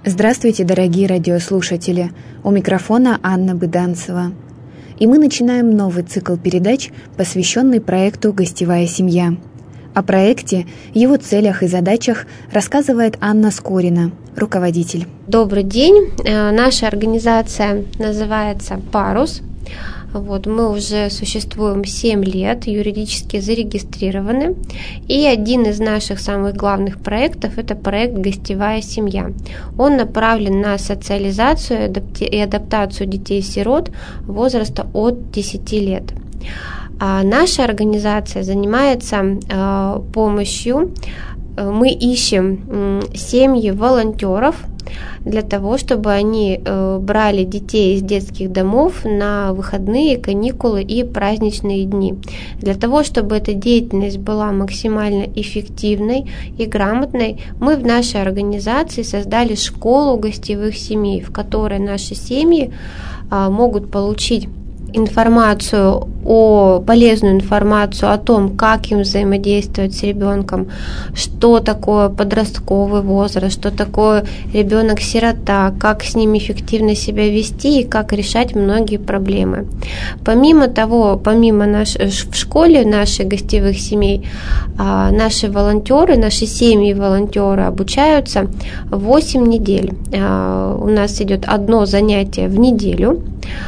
Здравствуйте, дорогие радиослушатели! У микрофона Анна Быданцева. И мы начинаем новый цикл передач, посвященный проекту «Гостевая семья». О проекте, его целях и задачах рассказывает Анна Скорина, руководитель. Добрый день! Наша организация называется «Парус». Мы уже существуем 7 лет, юридически зарегистрированы. И один из наших самых главных проектов – это проект «Гостевая семья». Он направлен на социализацию и адаптацию детей-сирот возраста от 10 лет. Наша организация занимается помощью. Мы ищем семьи волонтеров для того, чтобы они брали детей из детских домов на выходные, каникулы и праздничные дни. Для того, чтобы эта деятельность была максимально эффективной и грамотной, мы в нашей организации создали школу гостевых семей, в которой наши семьи могут получить полезную информацию о том, как им взаимодействовать с ребенком, что такое подростковый возраст, что такое ребенок-сирота, как с ним эффективно себя вести и как решать многие проблемы. Помимо того, в школе наших гостевых семей, наши семьи волонтеры обучаются 8 недель. У нас идет одно занятие в неделю.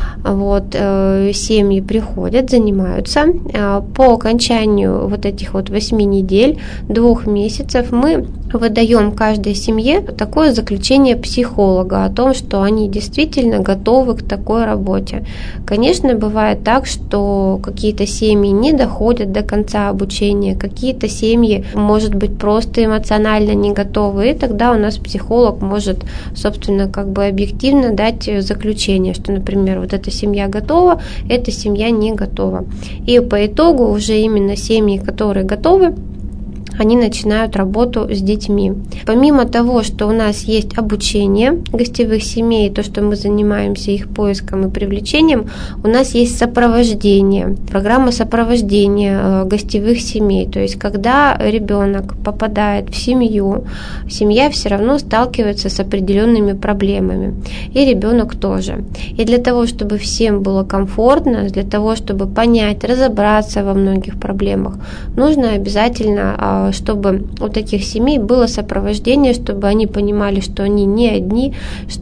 Семьи приходят, занимаются. По окончанию этих 8 недель, 2 месяцев мы выдаем каждой семье такое заключение психолога о том, что они действительно готовы к такой работе. Конечно, бывает так, что какие-то семьи не доходят до конца обучения, какие-то семьи, может быть, просто эмоционально не готовы, и тогда у нас психолог может, собственно, объективно дать заключение, что, например, эта семья готова, эта семья не готова. И по итогу уже именно семьи, которые готовы, они начинают работу с детьми. Помимо того, что у нас есть обучение гостевых семей, то, что мы занимаемся их поиском и привлечением, у нас есть сопровождение, программа сопровождения гостевых семей. То есть, когда ребенок попадает в семью, семья все равно сталкивается с определенными проблемами. И ребенок тоже. И для того, чтобы всем было комфортно, для того, чтобы понять, разобраться во многих проблемах, нужно обязательно, чтобы у таких семей было сопровождение, чтобы они понимали, что они не одни,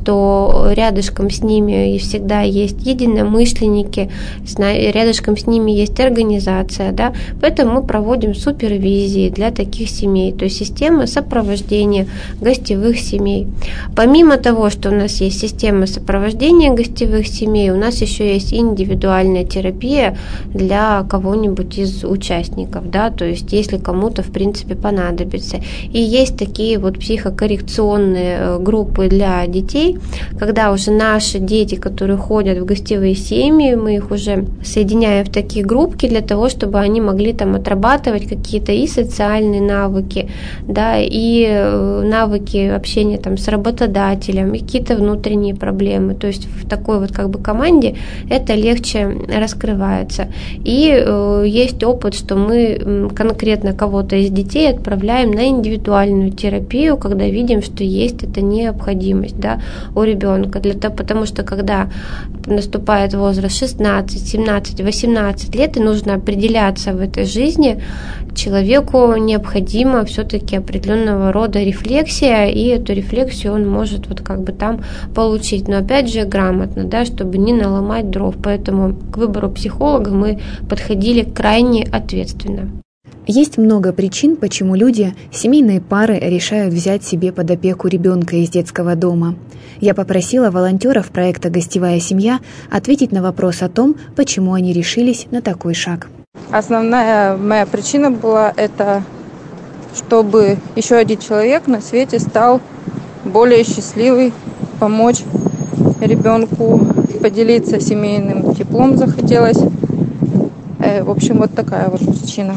что рядышком с ними всегда есть единомышленники, рядышком с ними есть организация. Да? Поэтому мы проводим супервизии для таких семей, то есть система сопровождения гостевых семей. Помимо того, что у нас есть система сопровождения гостевых семей, у нас еще есть индивидуальная терапия для кого-нибудь из участников. Да? То есть если кому-то, в принципе, понадобится. И есть такие психокоррекционные группы для детей, когда уже наши дети, которые ходят в гостевые семьи, мы их уже соединяем в такие группки для того, чтобы они могли там отрабатывать какие-то и социальные навыки, да, и навыки общения там с работодателем, и какие-то внутренние проблемы. То есть в такой команде это легче раскрывается. И есть опыт, что мы конкретно кого-то из детей отправляем на индивидуальную терапию, когда видим, что есть эта необходимость, да, у ребенка. Потому что когда наступает возраст 16, 17, 18 лет и нужно определяться в этой жизни, человеку необходима все-таки определенного рода рефлексия, и эту рефлексию он может там получить. Но опять же грамотно, да, чтобы не наломать дров. Поэтому к выбору психолога мы подходили крайне ответственно. Есть много причин, почему люди, семейные пары, решают взять себе под опеку ребенка из детского дома. Я попросила волонтеров проекта «Гостевая семья» ответить на вопрос о том, почему они решились на такой шаг. Основная моя причина была это, чтобы еще один человек на свете стал более счастливый, помочь ребенку, поделиться семейным теплом захотелось. В общем, такая причина.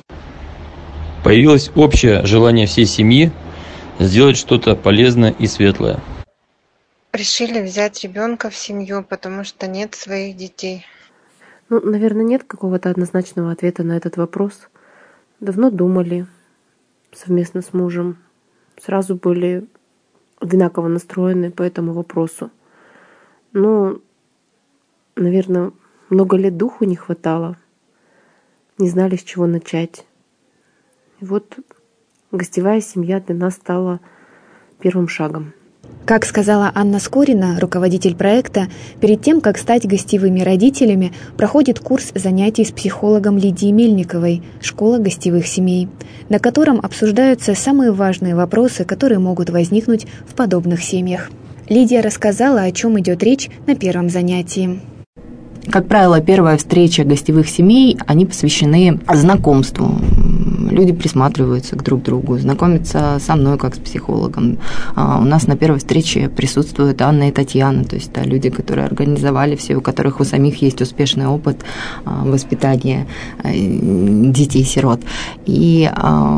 Появилось общее желание всей семьи сделать что-то полезное и светлое. Решили взять ребенка в семью, потому что нет своих детей. Наверное, нет какого-то однозначного ответа на этот вопрос. Давно думали совместно с мужем. Сразу были одинаково настроены по этому вопросу. Но, наверное, много лет духу не хватало, не знали, с чего начать. И вот гостевая семья для нас стала первым шагом. Как сказала Анна Скорина, руководитель проекта, перед тем, как стать гостевыми родителями, проходит курс занятий с психологом Лидией Мельниковой «Школа гостевых семей», на котором обсуждаются самые важные вопросы, которые могут возникнуть в подобных семьях. Лидия рассказала, о чем идет речь на первом занятии. Как правило, первая встреча гостевых семей, они посвящены знакомству. Люди присматриваются друг к другу, знакомятся со мной как с психологом. У нас на первой встрече присутствуют Анна и Татьяна, то есть это люди, которые организовали все, у которых у самих есть успешный опыт воспитания детей-сирот. И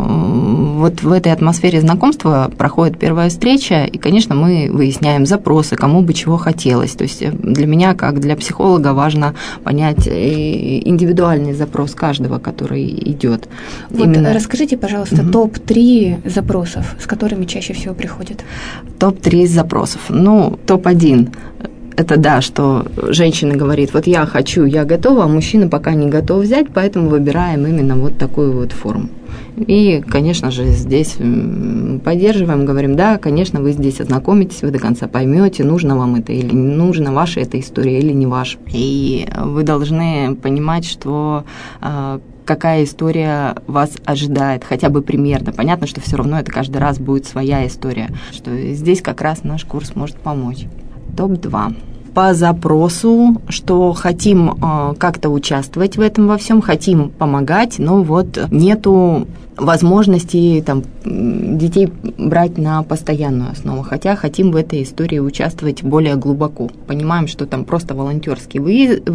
вот в этой атмосфере знакомства проходит первая встреча, и, конечно, мы выясняем запросы, кому бы чего хотелось. То есть для меня, как для психолога, важно понять индивидуальный запрос каждого, который идет. Вот расскажите, пожалуйста, топ-3 запросов, с которыми чаще всего приходят. Топ-3 запросов. Топ-1 – это да, что женщина говорит, вот я хочу, я готова, а мужчина пока не готов взять, поэтому выбираем именно вот такую вот форму. И, конечно же, здесь поддерживаем, говорим, да, конечно, вы здесь ознакомитесь, вы до конца поймете, нужно вам это или не нужно, ваша эта история или не ваша. И вы должны понимать, что какая история вас ожидает, хотя бы примерно. Понятно, что все равно это каждый раз будет своя история, что здесь как раз наш курс может помочь. Топ-2. По запросу, что хотим как-то участвовать в этом во всем, хотим помогать, но вот нету возможности детей брать на постоянную основу, хотя хотим в этой истории участвовать более глубоко. Понимаем, что там просто волонтерские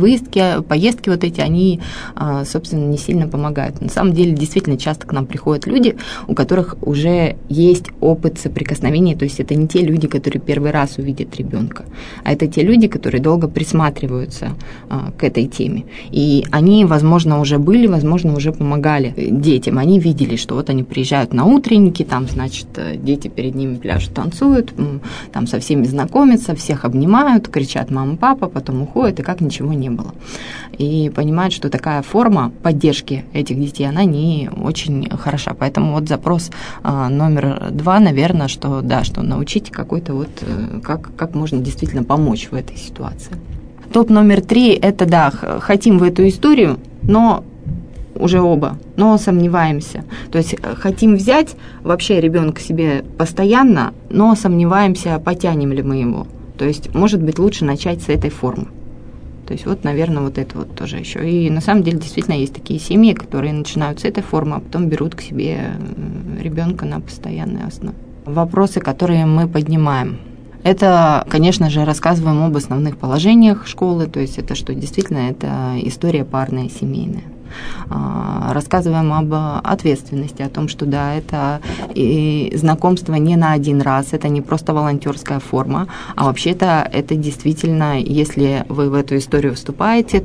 поездки вот эти, они, собственно, не сильно помогают. На самом деле, действительно, часто к нам приходят люди, у которых уже есть опыт соприкосновения, то есть это не те люди, которые первый раз увидят ребенка, а это те люди, которые долго присматриваются к этой теме. И они, возможно, уже были, возможно, уже помогали детям. Они видели, что вот они приезжают на утренники, там, значит, дети перед ними пляшут, танцуют, там со всеми знакомятся, всех обнимают, кричат «мама, папа», потом уходят, и как ничего не было. И понимают, что такая форма поддержки этих детей, она не очень хороша. Поэтому вот запрос номер 2, наверное, что да, что научите какой-то вот, как можно действительно помочь в этой ситуации. Топ номер 3 – это, да, хотим в эту историю, но уже оба, но сомневаемся. То есть хотим взять вообще ребенка себе постоянно, но сомневаемся, потянем ли мы его. То есть, может быть, лучше начать с этой формы. То есть, вот, наверное, вот это вот тоже еще. И на самом деле действительно есть такие семьи, которые начинают с этой формы, а потом берут к себе ребенка на постоянной основе. Вопросы, которые мы поднимаем. Это, конечно же, рассказываем об основных положениях школы, то есть это что действительно это история парная, семейная. Рассказываем об ответственности, о том, что да, это и знакомство не на один раз, это не просто волонтерская форма, а вообще-то это действительно, если вы в эту историю вступаете,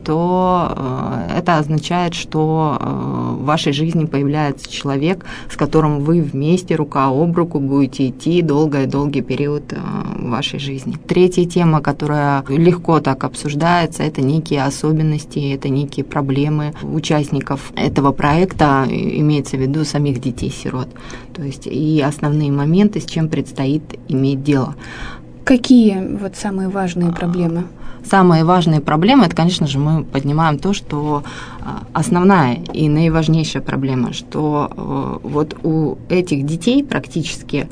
то это означает, что в вашей жизни появляется человек, с которым вы вместе, рука об руку, будете идти долгий период вашей жизни. Третья тема, которая легко так обсуждается, это некие особенности, это некие проблемы участников этого проекта, имеется в виду самих детей-сирот. То есть и основные моменты, с чем предстоит иметь дело. Какие вот самые важные проблемы? Самые важные проблемы, это, конечно же, мы поднимаем то, что основная и наиважнейшая проблема, что вот у этих детей практически,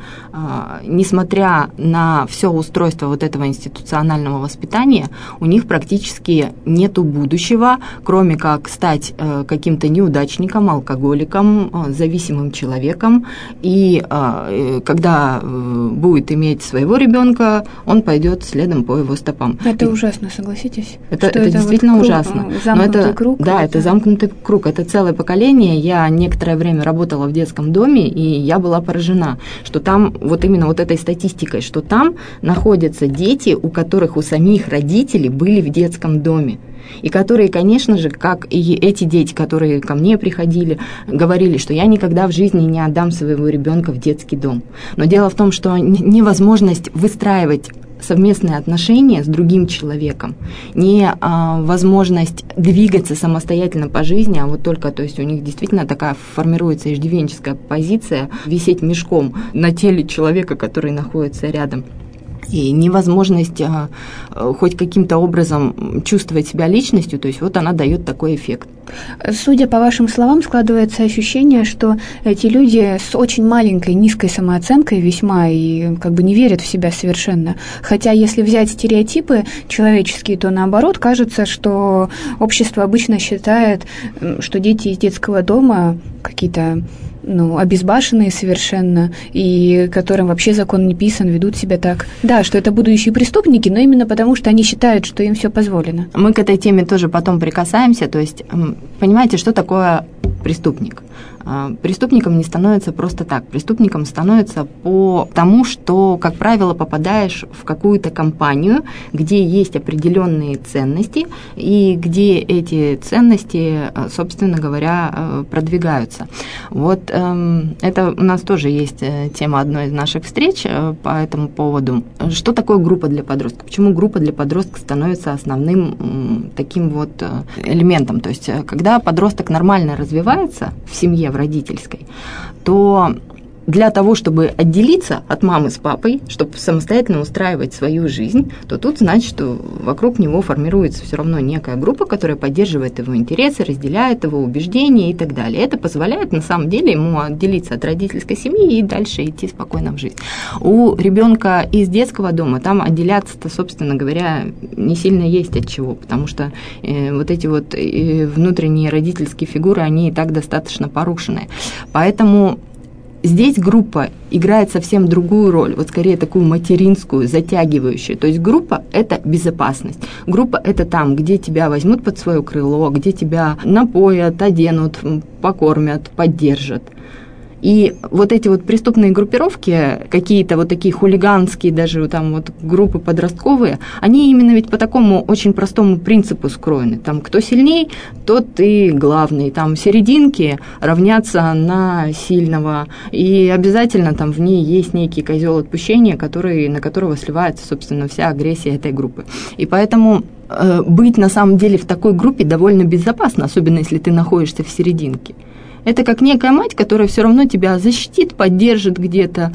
несмотря на все устройство вот этого институционального воспитания, у них практически нету будущего, кроме как стать каким-то неудачником, алкоголиком, зависимым человеком, и когда будет иметь своего ребенка, он пойдет следом по его стопам. Это ужасно ужасно, согласитесь? Это действительно вот ужасно. Замкнутый круг. Да, это замкнутый круг. Это целое поколение. Я некоторое время работала в детском доме, и я была поражена, что там вот именно вот этой статистикой, что там находятся дети, у которых у самих родителей были в детском доме. И которые, конечно же, как и эти дети, которые ко мне приходили, говорили, что я никогда в жизни не отдам своего ребенка в детский дом. Но дело в том, что невозможность выстраивать совместные отношения с другим человеком, не возможность двигаться самостоятельно по жизни, а вот только, то есть у них действительно такая формируется иждивенческая позиция, висеть мешком на теле человека, который находится рядом. И невозможность хоть каким-то образом чувствовать себя личностью, то есть вот она дает такой эффект. Судя по вашим словам, складывается ощущение, что эти люди с очень маленькой, низкой самооценкой весьма и как бы не верят в себя совершенно. Хотя если взять стереотипы человеческие, то наоборот кажется, что общество обычно считает, что дети из детского дома какие-то обезбашенные совершенно, и которым вообще закон не писан, ведут себя так. Да, что это будущие преступники, но именно потому, что они считают, что им все позволено. Мы к этой теме тоже потом прикасаемся, то есть, понимаете, что такое преступник? Преступником не становится просто так. Преступником становится по тому, что, как правило, попадаешь в какую-то компанию, где есть определенные ценности, и где эти ценности, собственно говоря, продвигаются. Вот это у нас тоже есть тема одной из наших встреч по этому поводу. Что такое группа для подростка? Почему группа для подростка становится основным таким вот элементом? То есть, когда подросток нормально развивается в семье, в родительской, то для того, чтобы отделиться от мамы с папой, чтобы самостоятельно устраивать свою жизнь, то тут значит, что вокруг него формируется все равно некая группа, которая поддерживает его интересы, разделяет его убеждения и так далее. Это позволяет на самом деле ему отделиться от родительской семьи и дальше идти спокойно в жизнь. У ребенка из детского дома там отделяться-то, собственно говоря, не сильно есть от чего, потому что вот эти вот внутренние родительские фигуры, они и так достаточно порушены. Поэтому здесь группа играет совсем другую роль, вот скорее такую материнскую, затягивающую. То есть группа – это безопасность. Группа – это там, где тебя возьмут под свое крыло, где тебя напоят, оденут, покормят, поддержат. И вот эти вот преступные группировки, какие-то вот такие хулиганские даже там вот группы подростковые, они именно ведь по такому очень простому принципу скроены. Там кто сильней, тот и главный. Там серединки равнятся на сильного. И обязательно там в ней есть некий козел отпущения, на которого сливается, собственно, вся агрессия этой группы. И поэтому быть на самом деле в такой группе довольно безопасно, особенно если ты находишься в серединке. Это как некая мать, которая все равно тебя защитит, поддержит где-то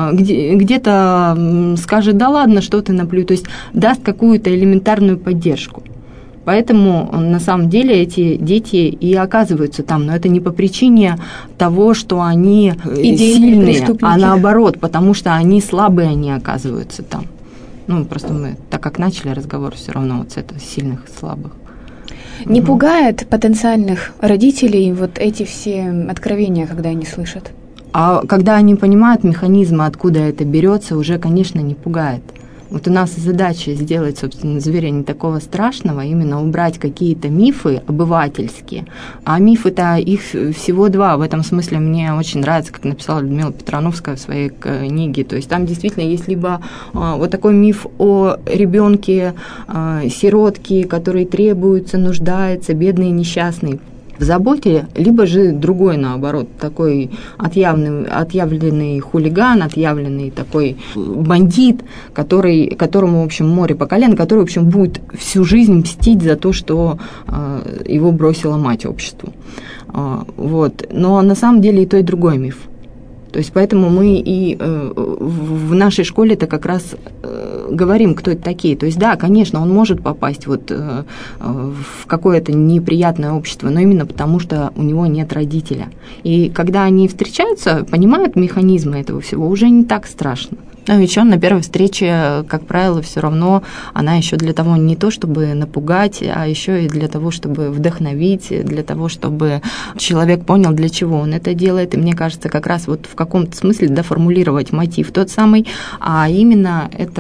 скажет, да ладно, что ты наплюй, то есть даст какую-то элементарную поддержку. Поэтому на самом деле эти дети и оказываются там, но это не по причине того, что они сильные, а наоборот, потому что они слабые, они оказываются там. Просто мы, так как начали разговор, все равно вот с этого сильных и слабых. Не пугает потенциальных родителей вот эти все откровения, когда они слышат? А когда они понимают механизмы, откуда это берется, уже, конечно, не пугает. Вот у нас задача сделать, собственно, зверя не такого страшного, именно убрать какие-то мифы обывательские. А мифы-то их всего два. В этом смысле мне очень нравится, как написала Людмила Петрановская в своей книге. То есть там действительно есть либо вот такой миф о ребенке сиротке, который требуется, нуждается, бедный и несчастный в заботе, либо же другой, наоборот, такой отъявленный хулиган, отъявленный такой бандит, которому, в общем, море по колено, который, в общем, будет всю жизнь мстить за то, что его бросила мать обществу. Вот. Но на самом деле и то, и другой миф. То есть поэтому мы и в нашей школе-то как раз говорим, кто это такие. То есть да, конечно, он может попасть вот в какое-то неприятное общество, но именно потому, что у него нет родителя. И когда они встречаются, понимают механизмы этого всего, уже не так страшно. Но еще на первой встрече, как правило, все равно она еще для того не то, чтобы напугать, а еще и для того, чтобы вдохновить, для того, чтобы человек понял, для чего он это делает. И мне кажется, как раз вот в каком-то смысле доформулировать мотив тот самый, а именно это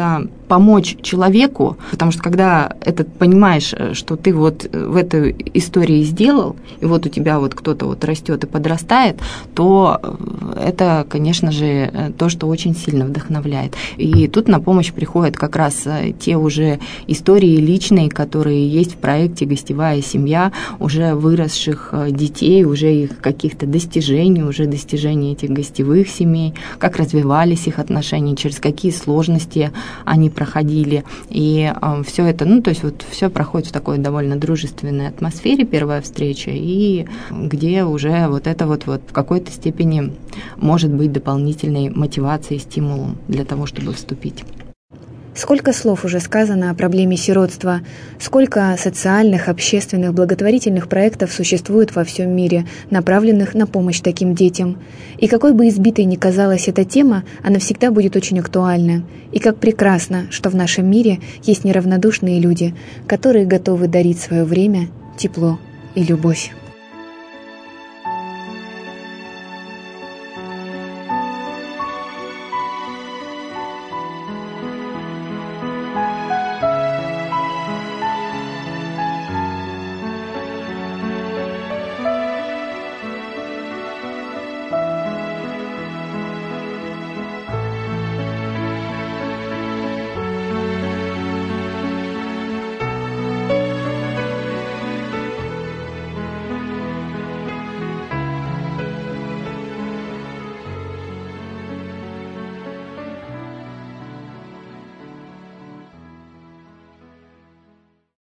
помочь человеку, потому что когда понимаешь, что ты вот в этой истории сделал, и вот у тебя вот кто-то вот растет и подрастает, то это, конечно же, то, что очень сильно вдохновляет. И тут на помощь приходят как раз те уже истории личные, которые есть в проекте «Гостевая семья», уже выросших детей, уже их каких-то достижений, уже достижений этих гостевых семей, как развивались их отношения, через какие сложности они проходили. И все это, то есть вот все проходит в такой довольно дружественной атмосфере, первая встреча, и где уже вот это вот в какой-то степени может быть дополнительной мотивацией, стимулом для того, чтобы вступить. Сколько слов уже сказано о проблеме сиротства, сколько социальных, общественных, благотворительных проектов существует во всем мире, направленных на помощь таким детям. И какой бы избитой ни казалась эта тема, она всегда будет очень актуальна. И как прекрасно, что в нашем мире есть неравнодушные люди, которые готовы дарить свое время, тепло и любовь.